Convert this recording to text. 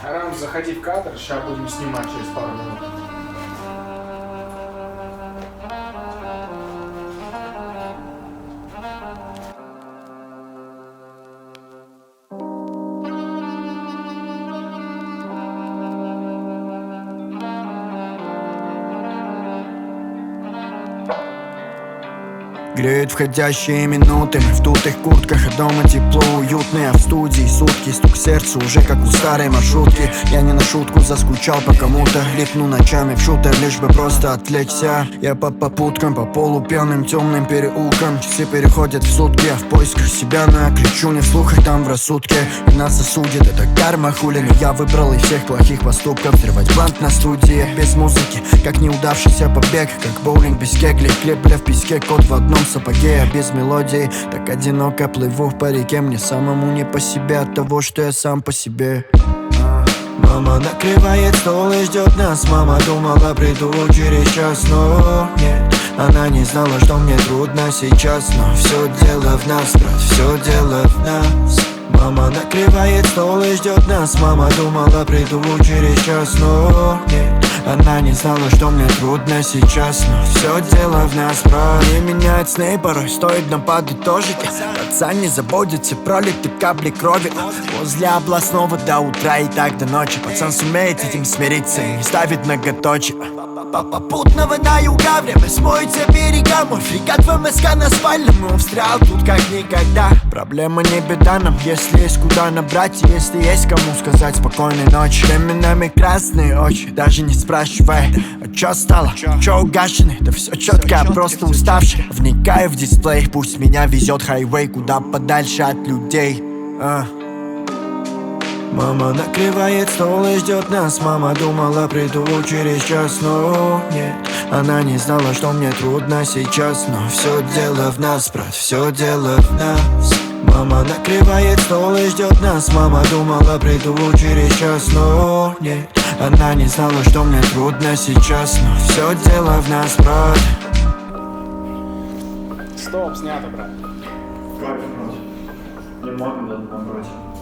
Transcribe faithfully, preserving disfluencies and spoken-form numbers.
Арам, заходи в кадр, сейчас будем снимать через пару минут. Греют входящие минуты, мы в дутых куртках, а дома тепло, уютно, а в студии сутки, стук сердца уже как у старой маршрутки. Я не на шутку заскучал по кому-то, липну ночами в шутер, лишь бы просто отвлечься. Я по попуткам, по полупьяным темным переулкам, часы переходят в сутки, я в поисках себя, но я кричу не вслух, а там в рассудке. И нас осудит, это карма, хули, но я выбрал из всех плохих поступков взрывать блант на студии, без музыки, как неудавшийся побег, как боулинг без кегли, клепля в песке, кот в одном сапоге, а без мелодии так одиноко плыву по реке. Мне самому не по себе от того, что я сам по себе. Мама накрывает стол и ждет нас. Мама думала, приду через час, но нет. Она не знала, что мне трудно сейчас, но все дело в нас, брат, все дело в нас. Мама накрывает стол и ждет нас. Мама думала, приду через час, но нет. Она не знала, что мне трудно сейчас, но все дело в нас, брат. Не меняет сны, порой стоит нам подытожить. Пацан не заботится, пролиты капли крови возле областного до утра и так до ночи. Пацан сумеет с этим смириться и не ставит многоточие. Попутного на юга время смоется берега. Мой фрегат в МСК на спальном встрял тут как никогда. Проблема не беда нам, если есть куда набрать, и если есть кому сказать спокойной ночи. Временами красные очи, даже не спрашивай, а чё стало, чё угашены? Да все четко, просто уставший. Вникаю в дисплей, пусть меня везет хайвей куда подальше от людей. а. Мама накрывает стол и ждет нас. Мама думала, приду через час, но нет. Она не знала, что мне трудно сейчас, но все дело в нас, брат, все дело в нас. Мама накрывает стол и ждет нас. Мама думала, приду через час, но нет. Она не знала, что мне трудно сейчас, но все дело в нас, брат. Стоп, снято, брат. Как, брат? Не могу, да, напротив.